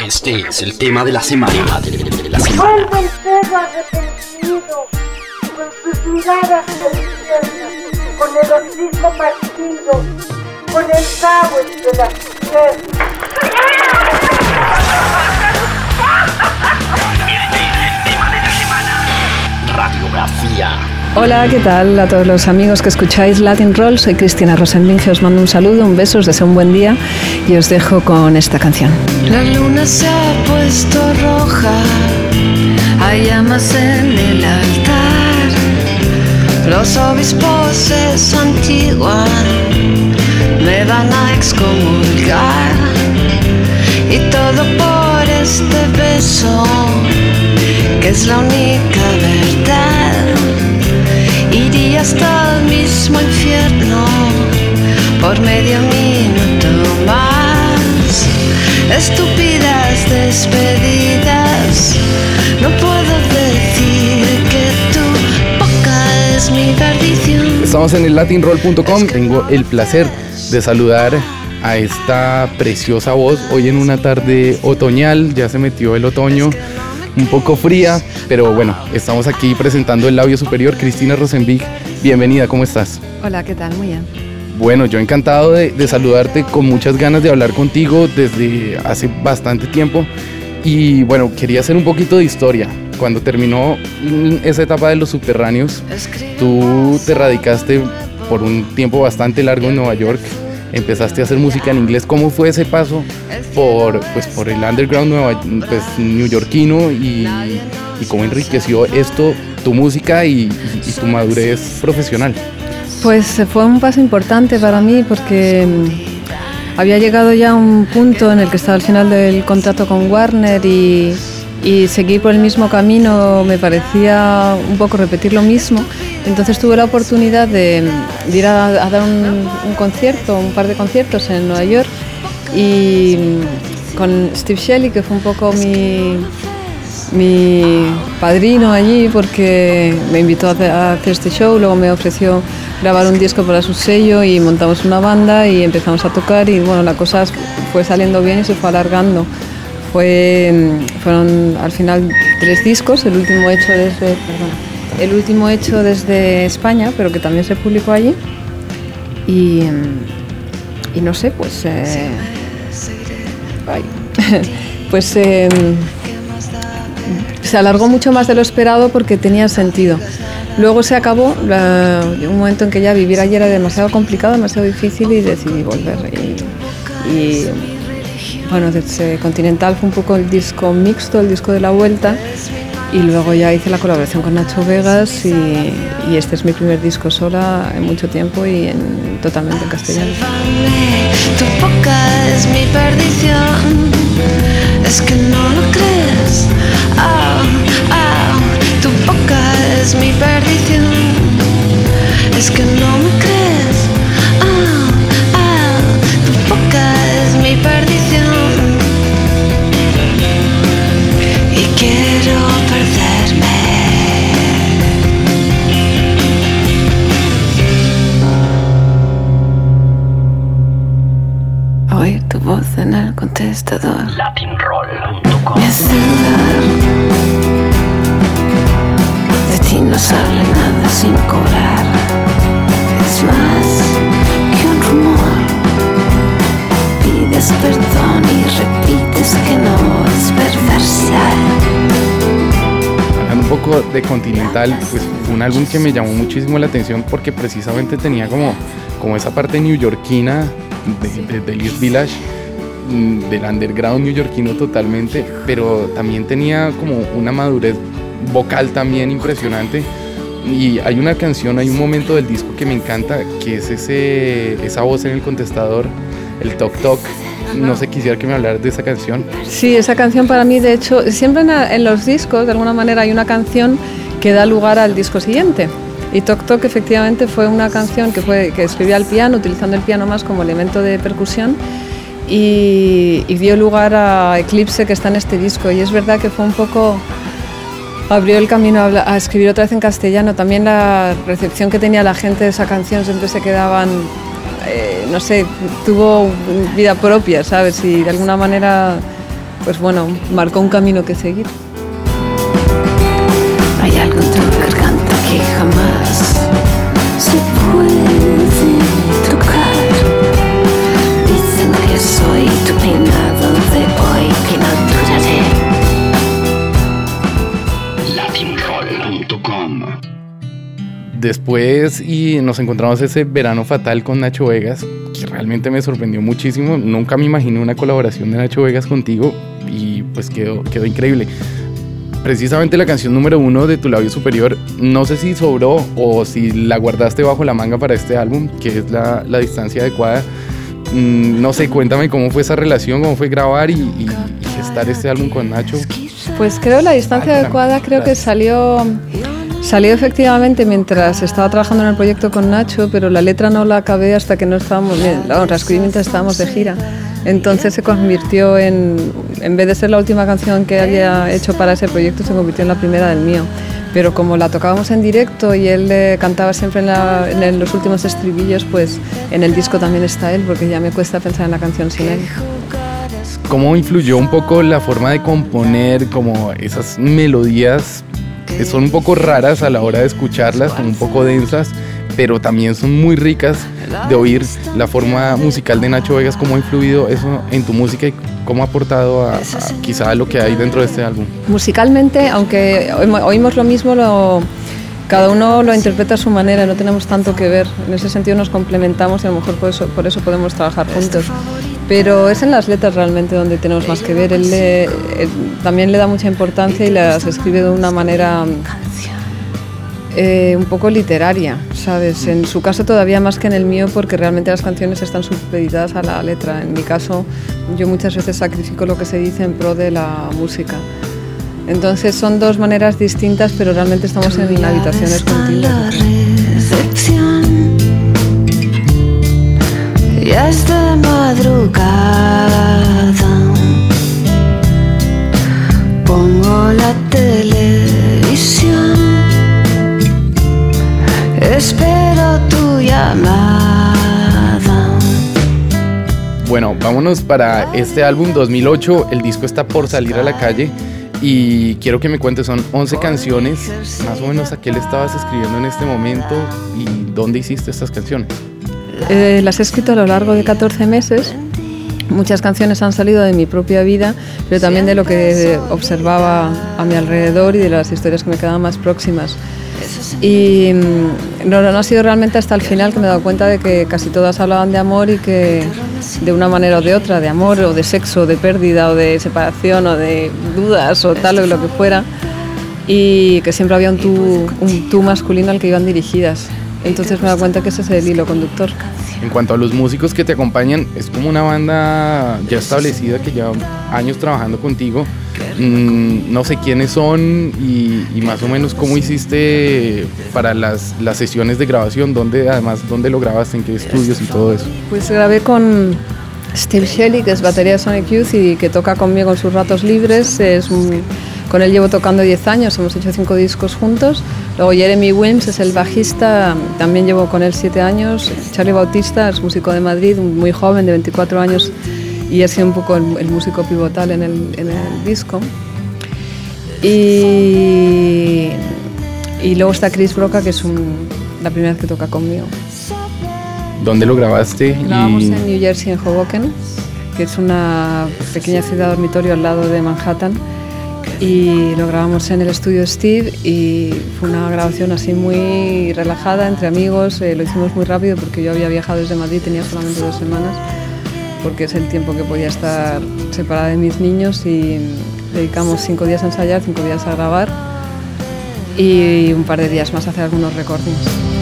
Este es el tema de la semana. Vuelve el perro arrepentido, con sus miradas perdidas, con el hocico partido, con el rabo entre las piernas. Este es el tema de la semana. Radiografía. Hola, ¿qué tal a todos los amigos que escucháis Latin Roll? Soy Cristina Rosenbinge, os mando un saludo, un beso, os deseo un buen día y os dejo con esta canción. La luna se ha puesto roja, hay llamas en el altar, los obispos se santiguan, me van a excomulgar, y todo por este beso, que es la única verdad. Iría hasta el mismo infierno por medio minuto más. Estúpidas despedidas, no puedo decir que tu boca es mi perdición. Estamos en el latinroll.com. Tengo el placer de saludar a esta preciosa voz hoy en una tarde otoñal. Ya se metió el otoño, un poco fría, pero bueno, estamos aquí presentando el labio superior. Cristina Rosenbinge, bienvenida, ¿cómo estás? Hola, ¿qué tal? Muy bien. Bueno, yo encantado de saludarte, con muchas ganas de hablar contigo desde hace bastante tiempo. Y bueno, quería hacer un poquito de historia. Cuando terminó esa etapa de los subterráneos, tú te radicaste por un tiempo bastante largo en Nueva York. Empezaste a hacer música en inglés. ¿Cómo fue ese paso por el underground neoyorquino y cómo enriqueció esto tu música y tu madurez profesional? Pues fue un paso importante para mí porque había llegado ya a un punto en el que estaba al final del contrato con Warner y seguir por el mismo camino me parecía un poco repetir lo mismo. Entonces tuve la oportunidad de ir a dar un concierto, un par de conciertos en Nueva York, y con Steve Shelley, que fue un poco mi padrino allí, porque me invitó a hacer este show, luego me ofreció grabar un disco para su sello y montamos una banda y empezamos a tocar, y bueno, la cosa fue saliendo bien y se fue alargando. Fueron al final 3 discos, el último hecho desde España, pero que también se publicó allí. Y no sé, pues se alargó mucho más de lo esperado porque tenía sentido. Luego se acabó, llegó un momento en que ya vivir allí era demasiado complicado, demasiado difícil, y decidí volver. Y bueno, desde Continental fue un poco el disco mixto, el disco de la vuelta, y luego ya hice la colaboración con Nacho Vegas, y este es mi primer disco sola en mucho tiempo y totalmente en castellano. Tu boca es mi perdición, es que no lo crees. Tu boca es mi perdición, es que no me crees. Tu boca es mi perdición, y quiero perderme. Oír tu voz en el contestador. Latinroll.com. Me hace dudar. De ti no sale nada sin cobrar. Es más que un rumor. Pides perdón y repites que no es perversa. Hablando un poco de Continental, pues fue un álbum que me llamó muchísimo la atención porque precisamente tenía como esa parte neoyorquina del East Village, del underground neoyorquino totalmente, pero también tenía como una madurez vocal también impresionante. Y hay una canción, hay un momento del disco que me encanta, que es esa voz en el contestador, el toc toc. No sé, quisiera que me hablaras de esa canción. Sí, esa canción para mí, de hecho, siempre en los discos, de alguna manera, hay una canción que da lugar al disco siguiente. Y Toc Toc efectivamente fue una canción que escribí al piano, utilizando el piano más como elemento de percusión, y dio lugar a Eclipse, que está en este disco. Y es verdad que fue un poco... abrió el camino a escribir otra vez en castellano. También la recepción que tenía la gente de esa canción, siempre se quedaban... no sé, tuvo vida propia, ¿sabes? Y de alguna manera pues bueno, marcó un camino que seguir. Hay algo en tu garganta que jamás se puede tocar. Dicen que soy tu peinado de hoy, que no duraré. Latinroll.com. Después y nos encontramos ese Verano Fatal con Nacho Vegas, que realmente me sorprendió muchísimo. Nunca me imaginé una colaboración de Nacho Vegas contigo y pues quedó increíble. Precisamente la canción número 1 de Tu Labio Superior, no sé si sobró o si la guardaste bajo la manga para este álbum, que es la distancia adecuada. No sé, cuéntame cómo fue esa relación, cómo fue grabar y gestar este álbum con Nacho. Pues creo la distancia adecuada, creo que salió efectivamente mientras estaba trabajando en el proyecto con Nacho, pero la letra no la acabé hasta que no estábamos, la escribí mientras estábamos de gira. Entonces se convirtió en vez de ser la última canción que había hecho para ese proyecto, se convirtió en la primera del mío. Pero como la tocábamos en directo y él cantaba siempre en los últimos estribillos, pues en el disco también está él, porque ya me cuesta pensar en la canción sin él. ¿Cómo influyó un poco la forma de componer, como esas melodías que son un poco raras a la hora de escucharlas, como un poco densas, pero también son muy ricas de oír? La forma musical de Nacho Vegas, ¿cómo ha influido eso en tu música y cómo ha aportado a quizá a lo que hay dentro de este álbum? Musicalmente, aunque oímos lo mismo, cada uno lo interpreta a su manera, no tenemos tanto que ver. En ese sentido nos complementamos y a lo mejor por eso podemos trabajar juntos. Pero es en las letras realmente donde tenemos más que ver. Él también le da mucha importancia y las escribe de una manera un poco literaria, ¿sabes? En su caso todavía más que en el mío, porque realmente las canciones están supeditadas a la letra. En mi caso, yo muchas veces sacrifico lo que se dice en pro de la música. Entonces son dos maneras distintas, pero realmente estamos en habitaciones continuas. Ya es de madrugada, pongo la televisión, espero tu llamada. Bueno, vámonos para este álbum 2008, el disco está por salir a la calle y quiero que me cuentes, son 11 canciones, más o menos a qué le estabas escribiendo en este momento y dónde hiciste estas canciones. Las he escrito a lo largo de 14 meses. Muchas canciones han salido de mi propia vida, pero también de lo que observaba a mi alrededor y de las historias que me quedaban más próximas. Y no ha sido realmente hasta el final que me he dado cuenta de que casi todas hablaban de amor y que de una manera o de otra, de amor o de sexo, o de pérdida o de separación o de dudas o tal o lo que fuera, y que siempre había un tú masculino al que iban dirigidas. Entonces me he dado cuenta que ese es el hilo conductor. En cuanto a los músicos que te acompañan, es como una banda ya establecida que lleva años trabajando contigo. No sé quiénes son y más o menos cómo hiciste para las sesiones de grabación, dónde lo grabaste, en qué estudios y todo eso. Pues grabé con Steve Shelley, que es batería de Sonic Youth y que toca conmigo en sus ratos libres. Con él llevo tocando 10 años, hemos hecho 5 discos juntos. Luego Jeremy Wilms es el bajista, también llevo con él 7 años. Charlie Bautista es músico de Madrid, muy joven, de 24 años, y ha sido un poco el músico pivotal en el disco. Y luego está Chris Broca, que es la primera vez que toca conmigo. ¿Dónde lo grabaste? Grabamos en New Jersey, en Hoboken, que es una pequeña ciudad dormitorio al lado de Manhattan. Y lo grabamos en el estudio Steve y fue una grabación así muy relajada, entre amigos. Lo hicimos muy rápido porque yo había viajado desde Madrid, tenía solamente 2 semanas, porque es el tiempo que podía estar separada de mis niños, y dedicamos 5 días a ensayar, 5 días a grabar y un par de días más a hacer algunos recordings.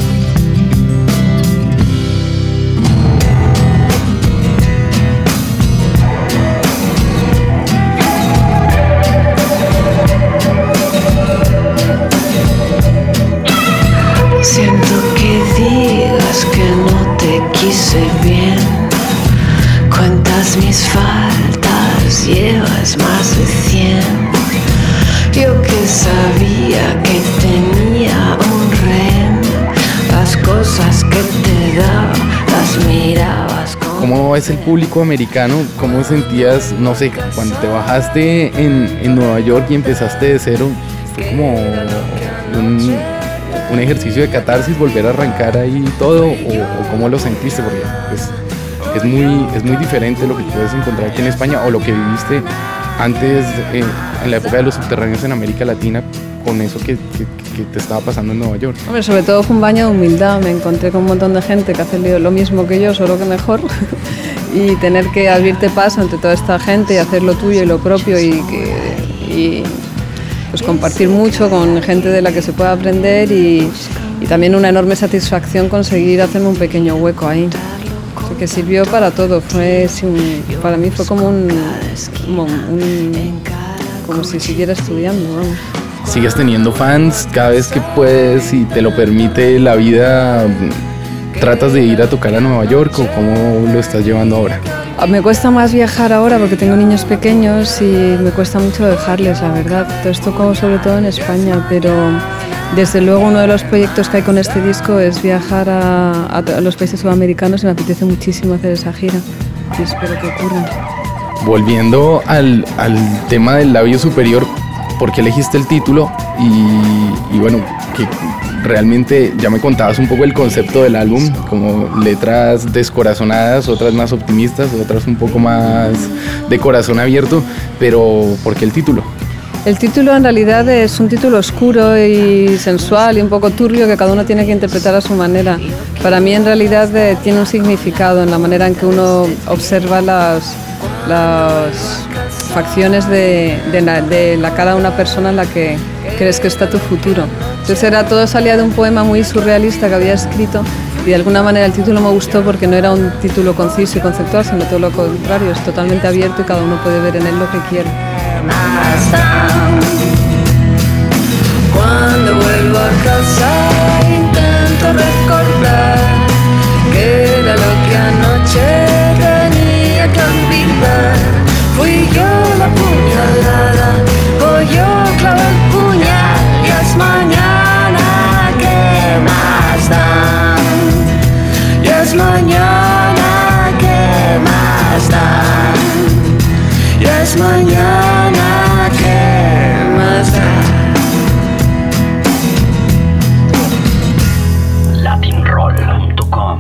Siento que digas que no te quise bien. Cuentas mis faltas, llevas más de 100. Yo que sabía que tenía un rehén. Las cosas que te daba, las mirabas con ¿Cómo es el público americano? ¿Cómo sentías, no sé, cuando te bajaste en Nueva York y empezaste de cero? Fue como un ejercicio de catarsis, volver a arrancar ahí todo, o cómo lo sentiste, porque pues, es muy diferente lo que puedes encontrar aquí en España o lo que viviste antes en la época de los subterráneos en América Latina, con eso que te estaba pasando en Nueva York. Hombre, sobre todo fue un baño de humildad. Me encontré con un montón de gente que hace lo mismo que yo, solo que mejor, y tener que abrirte paso entre toda esta gente y hacer lo tuyo y lo propio y pues compartir mucho con gente de la que se pueda aprender y también una enorme satisfacción conseguir hacerme un pequeño hueco ahí. O sea, que sirvió para todo. Para mí fue como si siguiera estudiando, vamos. ¿Sigues teniendo fans cada vez que puedes y te lo permite la vida? ¿Tratas de ir a tocar a Nueva York o cómo lo estás llevando ahora? Me cuesta más viajar ahora porque tengo niños pequeños y me cuesta mucho dejarles, la verdad. Entonces toco sobre todo en España, pero desde luego uno de los proyectos que hay con este disco es viajar a los países sudamericanos y me apetece muchísimo hacer esa gira y espero que ocurra. Volviendo al tema del labio superior, ¿por qué elegiste el título? Y bueno, que realmente ya me contabas un poco el concepto del álbum, como letras descorazonadas, otras más optimistas, otras un poco más de corazón abierto, pero ¿por qué el título? El título en realidad es un título oscuro y sensual y un poco turbio que cada uno tiene que interpretar a su manera. Para mí en realidad tiene un significado en la manera en que uno observa las facciones de la cara de una persona en la que crees que está tu futuro. Entonces todo salía de un poema muy surrealista que había escrito y de alguna manera el título me gustó porque no era un título conciso y conceptual, sino todo lo contrario, es totalmente abierto y cada uno puede ver en él lo que quiere. Cuando vuelvo a casa intento recordar que era lo que anoche tenía que olvidar. Fui yo la puñalada, o yo clavo el puñal y es mañana, ¿qué más da? Y es mañana, ¿qué más da? Y es mañana, ¿qué más da? Latinroll.com.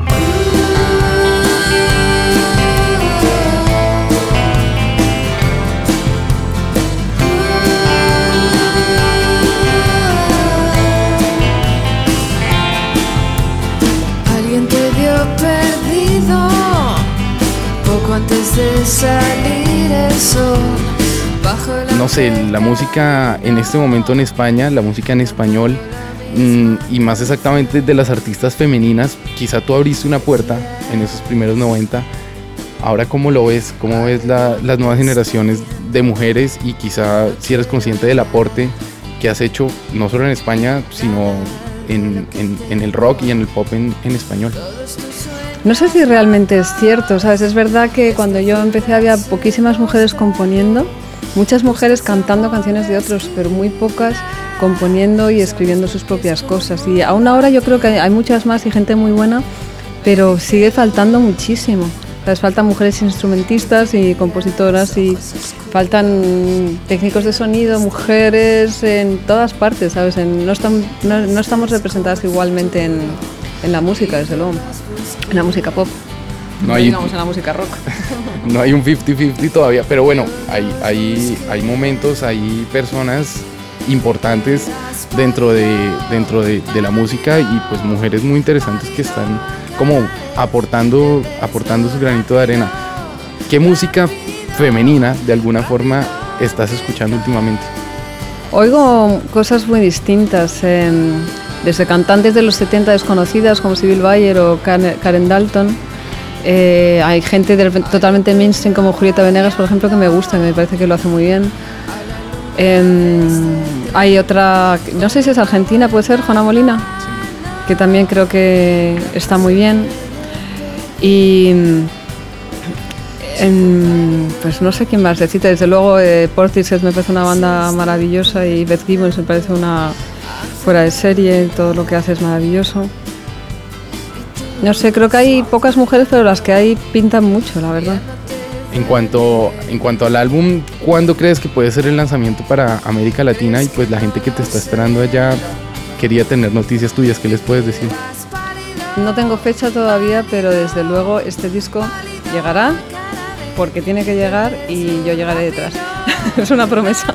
Alguien te dio perdido poco antes de salir el sol. No sé, la música en este momento en España, la música en español, y más exactamente de las artistas femeninas, quizá tú abriste una puerta en esos primeros 90. Ahora, ¿cómo lo ves? ¿Cómo ves las nuevas generaciones de mujeres? Y quizá si eres consciente del aporte que has hecho, no solo en España, sino en el rock y en el pop en español. No sé si realmente es cierto, ¿sabes? Es verdad que cuando yo empecé había poquísimas mujeres componiendo, muchas mujeres cantando canciones de otros, pero muy pocas componiendo y escribiendo sus propias cosas. Y aún ahora yo creo que hay muchas más y gente muy buena, pero sigue faltando muchísimo. ¿Sabes? Faltan mujeres instrumentistas y compositoras y faltan técnicos de sonido, mujeres en todas partes, ¿sabes? No estamos representadas igualmente en la música, desde luego, en la música pop. No digamos en la música rock. No hay un 50-50 todavía, pero bueno, hay momentos, hay personas importantes dentro de la música y pues mujeres muy interesantes que están como aportando su granito de arena. ¿Qué música femenina de alguna forma estás escuchando últimamente? Oigo cosas muy distintas, desde cantantes de los 70 desconocidas como Sibyl Bayer o Karen Dalton. Hay gente totalmente mainstream como Julieta Venegas, por ejemplo, que me gusta y me parece que lo hace muy bien. Hay otra, no sé si es argentina, puede ser, Juana Molina, que también creo que está muy bien. Y pues no sé quién más decirte, desde luego Portishead me parece una banda maravillosa y Beth Gibbons me parece una fuera de serie, todo lo que hace es maravilloso. No sé, creo que hay pocas mujeres, pero las que hay pintan mucho, la verdad. En cuanto al álbum, ¿cuándo crees que puede ser el lanzamiento para América Latina? Y pues la gente que te está esperando allá quería tener noticias tuyas, ¿qué les puedes decir? No tengo fecha todavía, pero desde luego este disco llegará porque tiene que llegar y yo llegaré detrás. Es una promesa.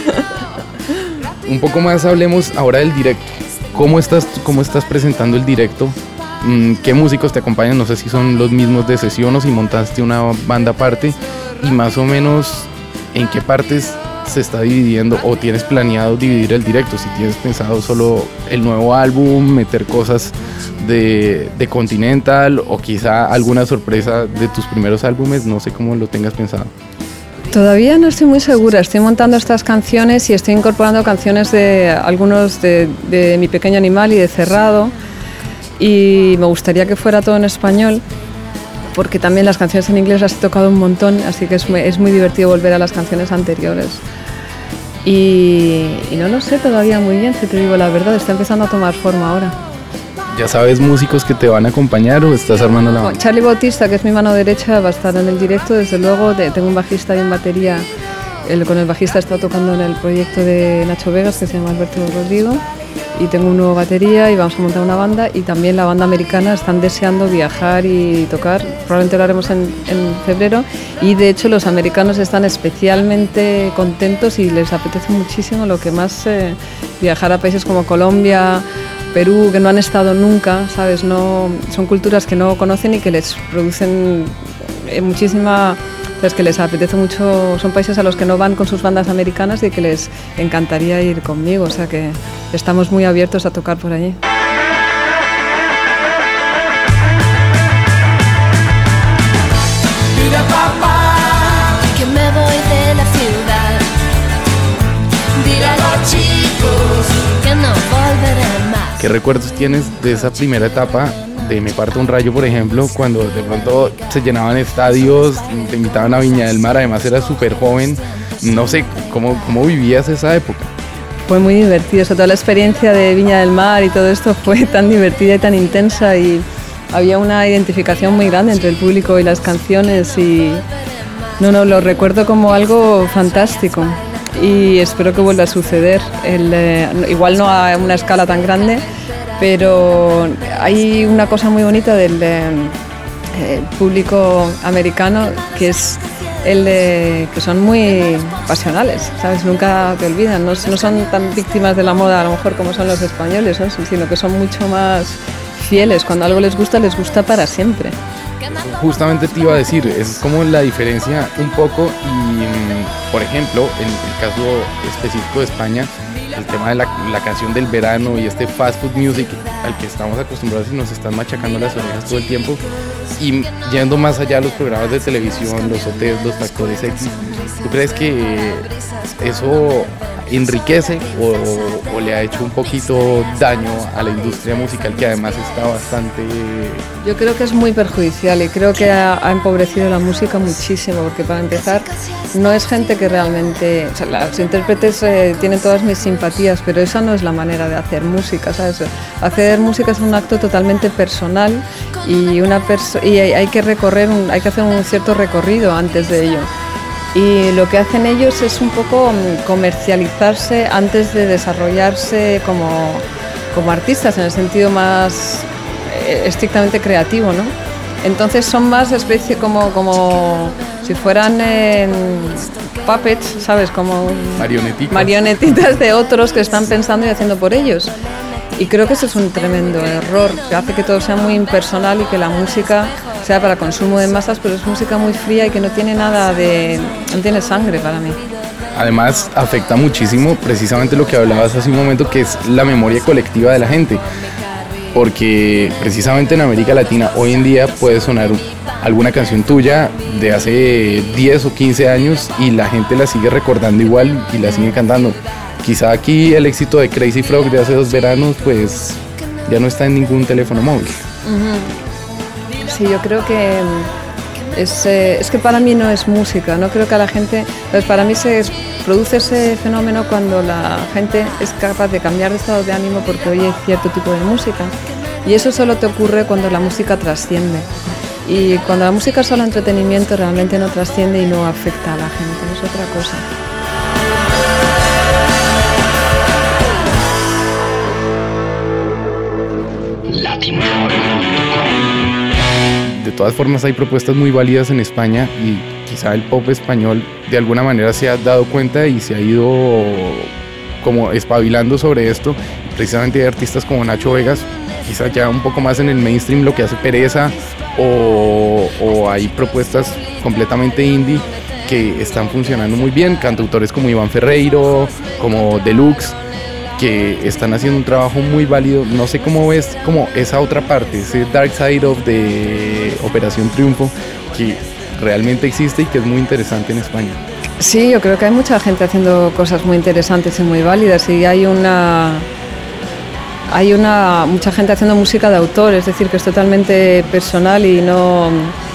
Un poco más hablemos ahora del directo. ¿Cómo estás presentando el directo? ¿Qué músicos te acompañan? No sé si son los mismos de sesión o si montaste una banda aparte. Y más o menos, ¿en qué partes se está dividiendo o tienes planeado dividir el directo? Si tienes pensado solo el nuevo álbum, meter cosas de Continental o quizá alguna sorpresa de tus primeros álbumes, no sé cómo lo tengas pensado. Todavía no estoy muy segura, estoy montando estas canciones y estoy incorporando canciones de algunos de Mi Pequeño Animal y de Cerrado, y me gustaría que fuera todo en español porque también las canciones en inglés las he tocado un montón, así que es muy divertido volver a las canciones anteriores. Y no lo sé todavía muy bien, si te digo la verdad, está empezando a tomar forma ahora. ¿Ya sabes músicos que te van a acompañar o estás armando la banda? Charlie Bautista, que es mi mano derecha, va a estar en el directo, desde luego. Tengo un bajista y un batería. Con el bajista he estado tocando en el proyecto de Nacho Vegas, que se llama Alberto Rodrigo. Y tengo un nuevo batería y vamos a montar una banda. Y también la banda americana están deseando viajar y tocar. Probablemente lo haremos en febrero. Y de hecho los americanos están especialmente contentos y les apetece muchísimo lo que más viajar a países como Colombia, Perú, que no han estado nunca, ¿sabes? No, son culturas que no conocen y que les producen muchísima... ¿sabes? Que les apetece mucho, son países a los que no van con sus bandas americanas y que les encantaría ir conmigo, o sea que estamos muy abiertos a tocar por allí. Mira papá, que me voy de la ciudad. Dile a los chicos que no volveré más. ¿Qué recuerdos tienes de esa primera etapa de Me Parto un Rayo, por ejemplo, cuando de pronto se llenaban estadios, te invitaban a Viña del Mar, además eras súper joven? No sé, ¿cómo vivías esa época? Fue muy divertido, o sea, toda la experiencia de Viña del Mar y todo esto fue tan divertida y tan intensa, y había una identificación muy grande entre el público y las canciones, y lo recuerdo como algo fantástico y espero que vuelva a suceder. Igual no a una escala tan grande, pero hay una cosa muy bonita del público americano, que es que son muy pasionales, ¿sabes? Nunca te olvidan, no son tan víctimas de la moda a lo mejor como son los españoles, ¿no? Sino que son mucho más fieles. Cuando algo les gusta para siempre. Justamente te iba a decir, es como la diferencia un poco, y por ejemplo, en el caso específico de España, el tema de la canción del verano y este fast food music al que estamos acostumbrados y nos están machacando las orejas todo el tiempo, y yendo más allá los programas de televisión, los OTs, los Factores X, ¿tú crees que eso enriquece o le ha hecho un poquito daño a la industria musical, que además está bastante... Yo creo que es muy perjudicial y creo que ha empobrecido la música muchísimo, porque para empezar no es gente que realmente... O sea, los intérpretes tienen todas mis simpatías, pero esa no es la manera de hacer música, ¿sabes? Hacer música es un acto totalmente personal y hay que hacer un cierto recorrido antes de ello. Y lo que hacen ellos es un poco comercializarse antes de desarrollarse como artistas, en el sentido más estrictamente creativo, ¿no? Entonces son más especie como si fueran puppets, ¿sabes? Como marionetitas de otros que están pensando y haciendo por ellos. Y creo que eso es un tremendo error, que hace que todo sea muy impersonal y que la música sea para consumo de masas, pero es música muy fría y que no tiene no tiene sangre para mí. Además afecta muchísimo precisamente lo que hablabas hace un momento, que es la memoria colectiva de la gente, porque precisamente en América Latina hoy en día puede sonar alguna canción tuya de hace 10 o 15 años y la gente la sigue recordando igual y la sigue cantando. Quizá aquí el éxito de Crazy Frog de hace 2 veranos pues ya no está en ningún teléfono móvil. Sí, yo creo que es que para mí no es música, no creo que a la gente... Pues para mí se produce ese fenómeno cuando la gente es capaz de cambiar de estado de ánimo porque oye cierto tipo de música. Y eso solo te ocurre cuando la música trasciende. Y cuando la música es solo entretenimiento, realmente no trasciende y no afecta a la gente, es otra cosa. De todas formas hay propuestas muy válidas en España y quizá el pop español de alguna manera se ha dado cuenta y se ha ido como espabilando sobre esto. Precisamente hay artistas como Nacho Vegas, quizá ya un poco más en el mainstream, lo que hace Pereza, o hay propuestas completamente indie que están funcionando muy bien, cantautores como Iván Ferreiro, como Deluxe, que están haciendo un trabajo muy válido. No sé cómo ves como esa otra parte, ese Dark Side of de Operación Triunfo, que realmente existe y que es muy interesante en España. Sí, yo creo que hay mucha gente haciendo cosas muy interesantes y muy válidas, y hay mucha gente haciendo música de autor, es decir, que es totalmente personal y no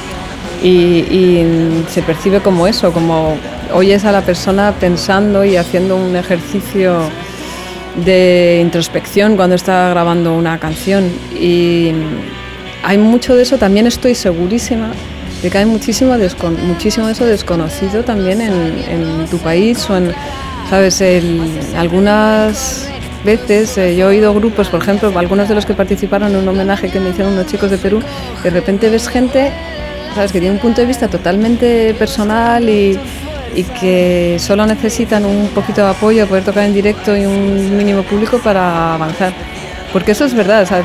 y se percibe como eso, como oyes a la persona pensando y haciendo un ejercicio de introspección cuando está grabando una canción, y hay mucho de eso. También estoy segurísima de que hay muchísimo de eso desconocido también en tu país, o en, ¿sabes? Algunas veces yo he oído grupos, por ejemplo, algunos de los que participaron en un homenaje que me hicieron unos chicos de Perú, de repente ves gente, ¿sabes?, que tiene un punto de vista totalmente personal y que solo necesitan un poquito de apoyo, poder tocar en directo y un mínimo público para avanzar. Porque eso es verdad, ¿sabes?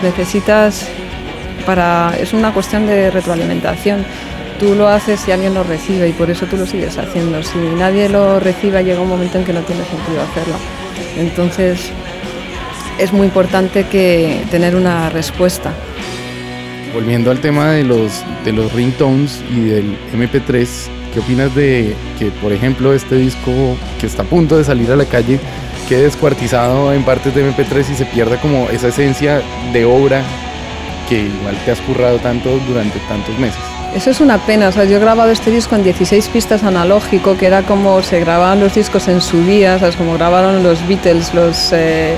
Es una cuestión de retroalimentación. Tú lo haces y alguien lo recibe, y por eso tú lo sigues haciendo. Si nadie lo recibe, llega un momento en que no tiene sentido hacerlo. Entonces, es muy importante tener una respuesta. Volviendo al tema de los ringtones y del MP3, ¿qué opinas de que, por ejemplo, este disco que está a punto de salir a la calle quede descuartizado en partes de MP3 y se pierda como esa esencia de obra que igual te has currado tanto durante tantos meses? Eso es una pena. O sea, yo he grabado este disco en 16 pistas analógico, que era como se grababan los discos en su día, ¿sabes? Como grabaron los Beatles, los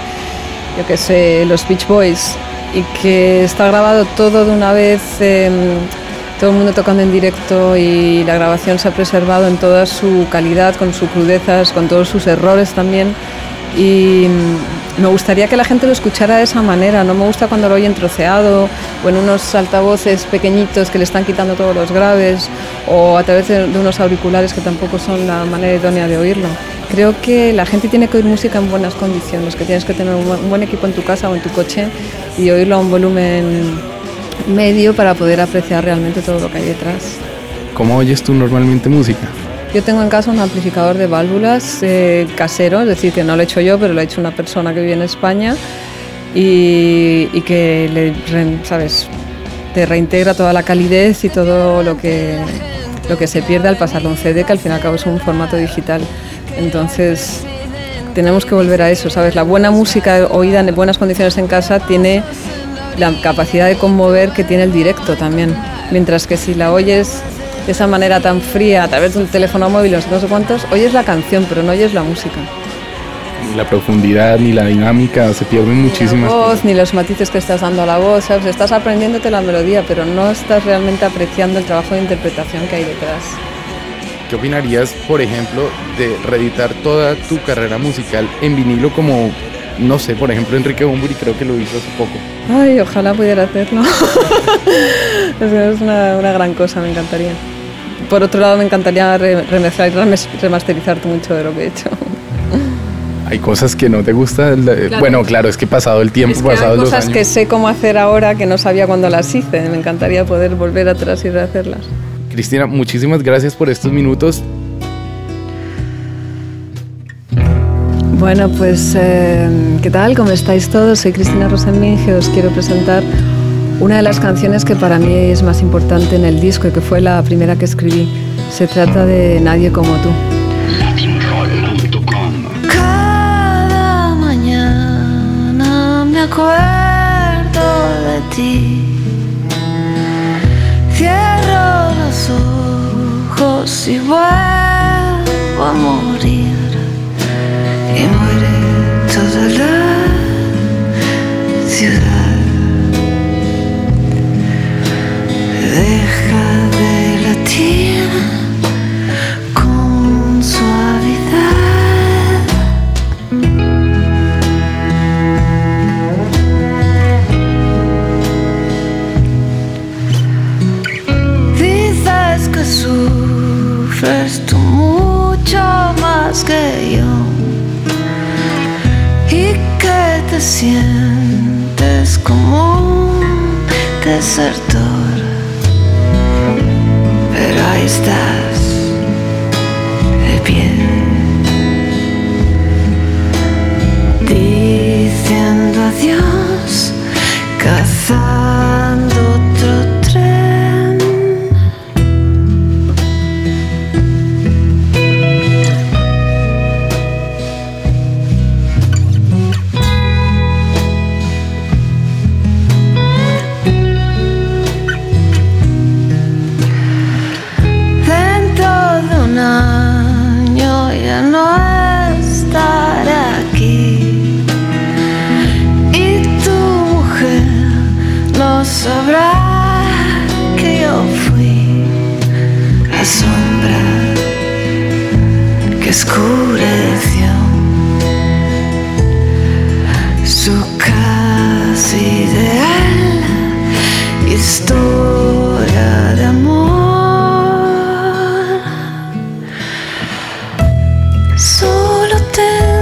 Beach Boys, y que está grabado todo de una vez, todo el mundo tocando en directo, y la grabación se ha preservado en toda su calidad, con sus crudezas, con todos sus errores también, y me gustaría que la gente lo escuchara de esa manera. No me gusta cuando lo oyen troceado o en unos altavoces pequeñitos que le están quitando todos los graves, o a través de unos auriculares que tampoco son la manera idónea de oírlo. Creo que la gente tiene que oír música en buenas condiciones, que tienes que tener un buen equipo en tu casa o en tu coche y oírlo a un volumen medio para poder apreciar realmente todo lo que hay detrás. ¿Cómo oyes tú normalmente música? Yo tengo en casa un amplificador de válvulas casero, es decir, que no lo he hecho yo, pero lo ha hecho una persona que vive en España, y que ¿sabes?, te reintegra toda la calidez y todo lo que se pierde al pasarlo a un CD, que al fin y al cabo es un formato digital. Entonces tenemos que volver a eso, ¿sabes? La buena música oída en buenas condiciones en casa tiene la capacidad de conmover que tiene el directo también, mientras que si la oyes de esa manera tan fría a través de un teléfono móvil o no sé cuántos, oyes la canción pero no oyes la música. Ni la profundidad ni la dinámica, se pierden muchísimas cosas. Ni los matices que estás dando a la voz, ¿sabes? Estás aprendiéndote la melodía, pero no estás realmente apreciando el trabajo de interpretación que hay detrás. ¿Qué opinarías, por ejemplo, de reeditar toda tu carrera musical en vinilo, como, no sé, por ejemplo, Enrique Bunbury creo que lo hizo hace poco? Ay, ojalá pudiera hacerlo. Es una gran cosa, me encantaría. Por otro lado, me encantaría remezclar y remasterizar mucho de lo que he hecho. ¿Hay cosas que no te gustan? Claro. Bueno, claro, es que pasado el tiempo, pasados los años. Hay cosas que sé cómo hacer ahora que no sabía cuando las hice. Me encantaría poder volver atrás y rehacerlas. Cristina, muchísimas gracias por estos minutos. Bueno, pues, ¿qué tal? ¿Cómo estáis todos? Soy Cristina Rosenminge. Os quiero presentar una de las canciones que para mí es más importante en el disco y que fue la primera que escribí. Se trata de Nadie como tú. Cada mañana me acuerdo de ti. Cierro los ojos y vuelvo a morir. Y muere toda la ciudad. te sientes como un desertor, pero ahí estás de pie, diciendo adiós, cazando otro tren. Dentro de un año ya no estaré aquí y tu mujer no sabrá que yo fui la sombra que oscureció su casi ideal historia de amor. Solo te